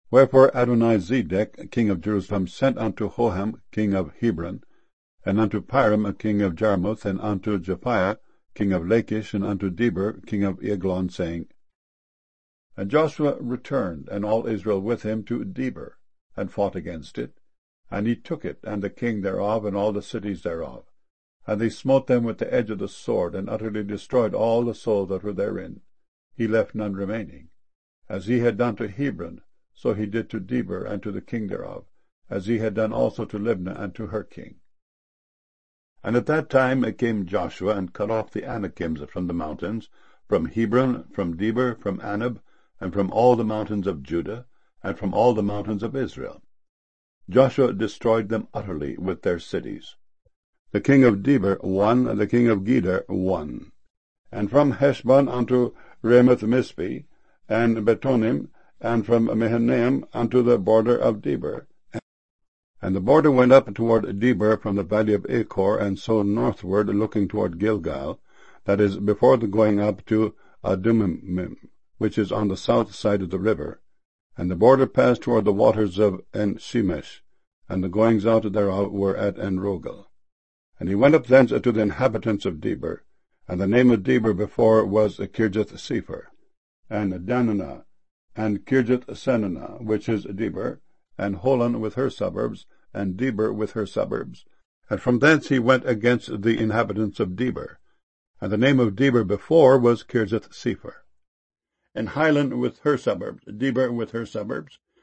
Wherefore Adonizedec king of Jerusalem sent unto Hoham king of Hebron, and unto Piram king of Jarmuth, and unto Japhiah king of Lachish, and unto Deber king of Eglon, saying, And Joshua returned, and all Israel with him, to Deber, and fought against it. And he took it, and the king thereof, and all the cities thereof. And they smote them with the edge of the sword, and utterly destroyed all the souls that were therein. He left none remaining. As he had done to Hebron, so he did to Deber, and to the king thereof, as he had done also to Libnah, and to her king. And at that time came Joshua, and cut off the Anakims from the mountains, from Hebron, from Deber, from Anab, and from all the mountains of Judah, and from all the mountains of Israel. Joshua destroyed them utterly with their cities. The king of Deber won, the king of Gedar won. And from Heshbon unto Ramoth-Mizpeh, and Betonim, and from Mahanaim unto the border of Deber. And the border went up toward Deber from the valley of Achor, and so northward, looking toward Gilgal, that is, before the going up to Adumim, which is on the south side of the river. And the border passed toward the waters of En-Shemesh, and the goings out thereof were at En-Rogel. And he went up thence to the inhabitants of Deber, and the name of Deber before was Kirjath-Sepher, and Dananah, and Kirjath-Senanah, which is Deber, and Holon with her suburbs, and Deber with her suburbs. And from thence he went against the inhabitants of Deber, and the name of Deber before was Kirjath-Sepher. And Hilan with her suburbs, Deber with her suburbs,